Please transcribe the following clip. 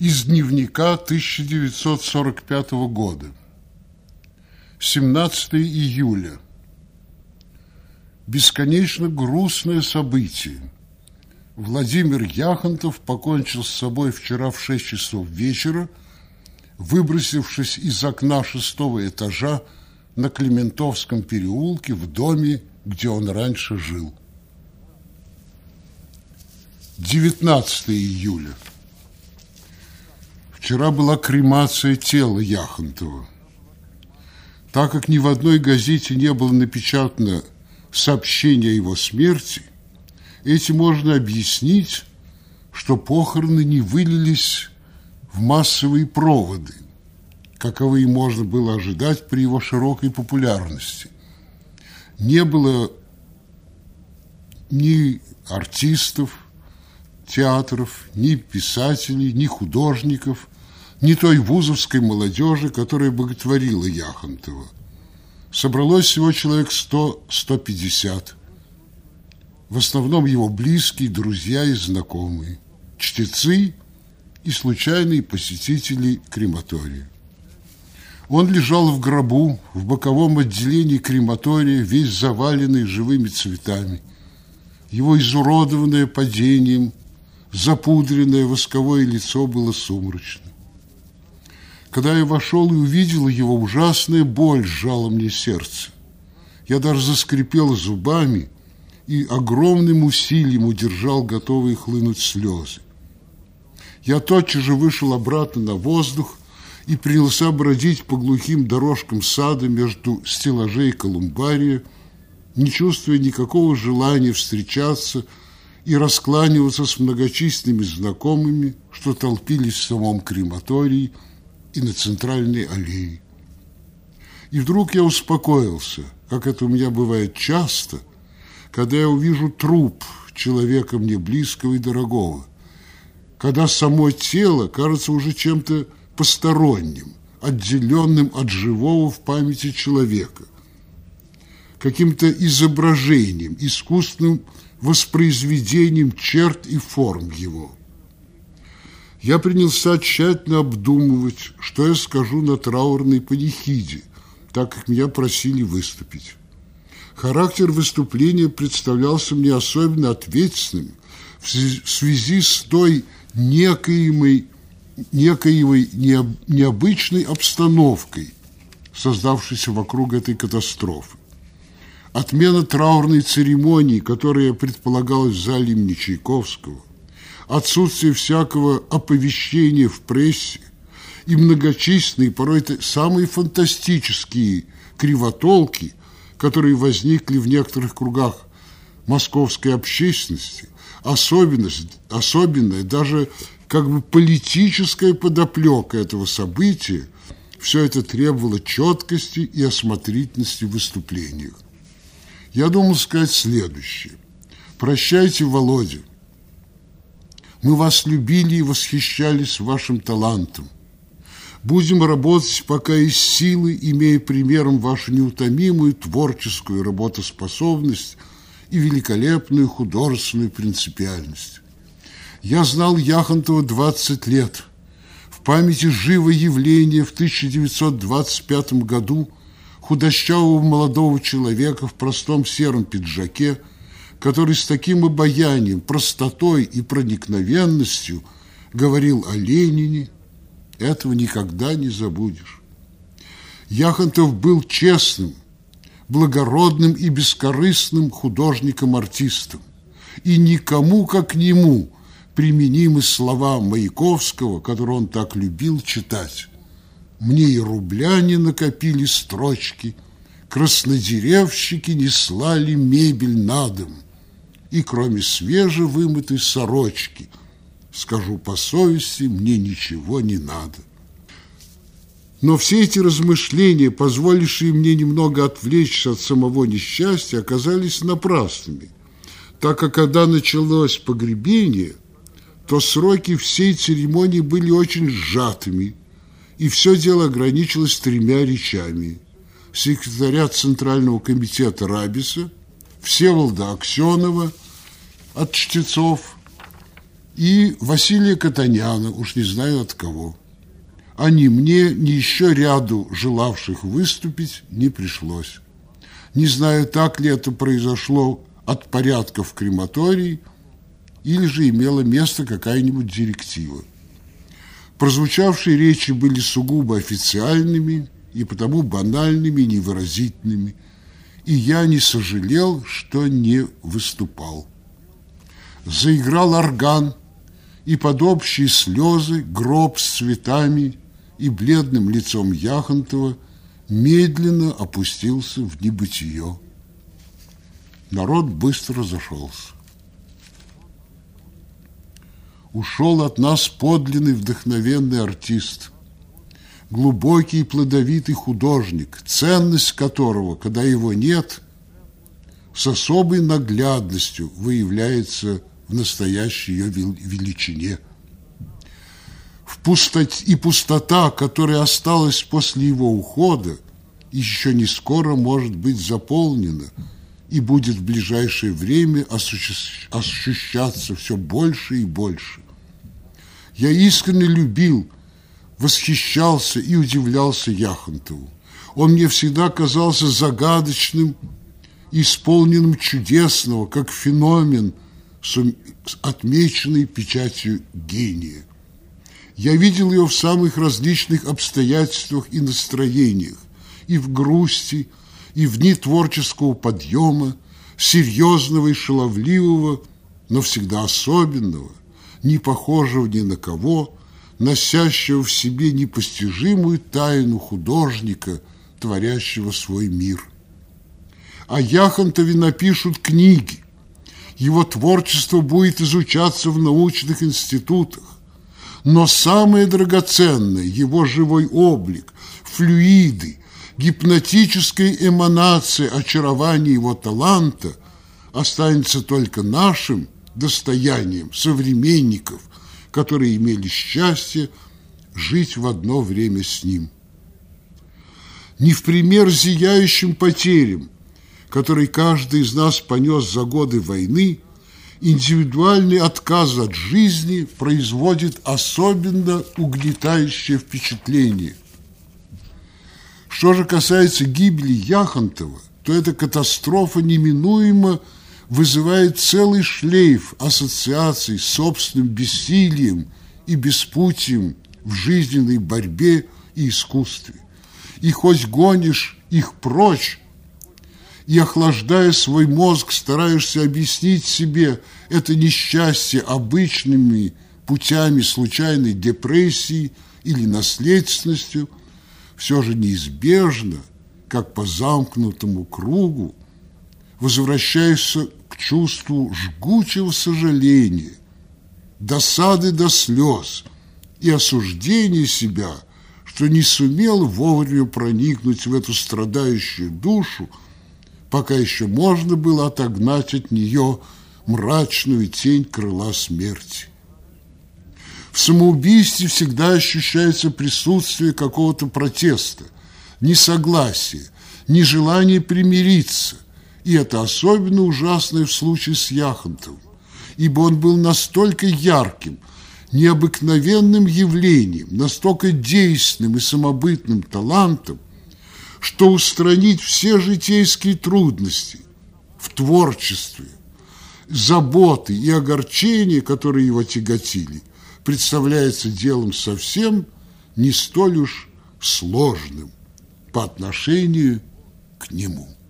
Из дневника 1945 года. 17 июля. Бесконечно грустное событие. Владимир Яхонтов покончил с собой вчера в 6 часов вечера, выбросившись из окна 6-го этажа на Клементовском переулке в доме, где он раньше жил. 19 июля. Вчера была кремация тела Яхонтова. Так как ни в одной газете не было напечатано сообщение о его смерти, этим можно объяснить, что похороны не вылились в массовые проводы, каковые можно было ожидать при его широкой популярности. Не было ни артистов театров, ни писателей, ни художников, ни той вузовской молодежи, которая боготворила Яхонтова. Собралось всего человек 100-150. В основном его близкие, друзья и знакомые, чтецы и случайные посетители крематория. Он лежал в гробу в боковом отделении крематория, весь заваленный живыми цветами. Его изуродованное падением, запудренное восковое лицо было сумрачно. Когда я вошел и увидел его, ужасная боль сжала мне сердце. Я даже заскрипел зубами и огромным усилием удержал готовые хлынуть слезы. Я тотчас же вышел обратно на воздух и принялся бродить по глухим дорожкам сада между стеллажей колумбария, не чувствуя никакого желания встречаться и раскланиваться с многочисленными знакомыми, что толпились в самом крематории и на центральной аллее. И вдруг я успокоился, как это у меня бывает часто, когда я увижу труп человека мне близкого и дорогого, когда само тело кажется уже чем-то посторонним, отделенным от живого в памяти человека, каким-то изображением, искусственным воспроизведением черт и форм его. Я принялся тщательно обдумывать, что я скажу на траурной панихиде, так как меня просили выступить. Характер выступления представлялся мне особенно ответственным в связи с той некоей необычной обстановкой, создавшейся вокруг этой катастрофы. Отмена траурной церемонии, которая предполагалась в зале имени Чайковского, отсутствие всякого оповещения в прессе и многочисленные, порой самые фантастические кривотолки, которые возникли в некоторых кругах московской общественности, особенная даже как бы политическая подоплека этого события, все это требовало четкости и осмотрительности в выступлениях. Я думал сказать следующее. Прощайте, Володя. Мы вас любили и восхищались вашим талантом. Будем работать, пока есть силы, имея примером вашу неутомимую творческую работоспособность и великолепную художественную принципиальность. Я знал Яхонтова 20 лет. В памяти живо явление в 1925 году худощавого молодого человека в простом сером пиджаке, который с таким обаянием, простотой и проникновенностью говорил о Ленине, этого никогда не забудешь. Яхонтов был честным, благородным и бескорыстным художником-артистом, и никому, как к нему, применимы слова Маяковского, которые он так любил читать. «Мне и рубля не накопили строчки, краснодеревщики не слали мебель на дом, и кроме свежевымытой сорочки, скажу по совести, мне ничего не надо». Но все эти размышления, позволившие мне немного отвлечься от самого несчастья, оказались напрасными, так как когда началось погребение, то сроки всей церемонии были очень сжатыми, и все дело ограничилось 3 речами. Секретаря Центрального комитета Рабиса, Всеволода Аксенова от чтецов и Василия Катаняна, уж не знаю от кого. А ни мне, ни еще ряду желавших выступить не пришлось. Не знаю, так ли это произошло от порядка в крематории, или же имела место какая-нибудь директива. Прозвучавшие речи были сугубо официальными и потому банальными и невыразительными, и я не сожалел, что не выступал. Заиграл орган, и под общие слезы гроб с цветами и бледным лицом Яхонтова медленно опустился в небытие. Народ быстро разошелся. Ушел от нас подлинный вдохновенный артист, глубокий и плодовитый художник, ценность которого, когда его нет, с особой наглядностью выявляется в настоящей ее величине. И пустота, которая осталась после его ухода, еще не скоро может быть заполнена и будет в ближайшее время ощущаться все больше и больше. Я искренне любил, восхищался и удивлялся Яхонтову. Он мне всегда казался загадочным, исполненным чудесного, как феномен, отмеченный печатью гения. Я видел его в самых различных обстоятельствах и настроениях, и в грусти, и в дни творческого подъема, серьезного и шаловливого, но всегда особенного, не похожего ни на кого, носящего в себе непостижимую тайну художника, творящего свой мир. О Яхонтове напишут книги, его творчество будет изучаться в научных институтах, но самое драгоценное – его живой облик, флюиды, гипнотическая эманация очарования его таланта останется только нашим достоянием современников, которые имели счастье жить в одно время с ним. Не в пример зияющим потерям, которые каждый из нас понес за годы войны, индивидуальный отказ от жизни производит особенно угнетающее впечатление. Что же касается гибели Яхонтова, то эта катастрофа неминуемо вызывает целый шлейф ассоциаций с собственным бессилием и беспутием в жизненной борьбе и искусстве. И хоть гонишь их прочь, и, охлаждая свой мозг, стараешься объяснить себе это несчастье обычными путями случайной депрессии или наследственностью, все же неизбежно, как по замкнутому кругу, возвращаешься к чувству жгучего сожаления, досады до слез и осуждения себя, что не сумел вовремя проникнуть в эту страдающую душу, пока еще можно было отогнать от нее мрачную тень крыла смерти. В самоубийстве всегда ощущается присутствие какого-то протеста, несогласия, нежелания примириться, и это особенно ужасно в случае с Яхонтовым, ибо он был настолько ярким, необыкновенным явлением, настолько действенным и самобытным талантом, что устранить все житейские трудности в творчестве, заботы и огорчения, которые его тяготили, представляется делом совсем не столь уж сложным по отношению к нему.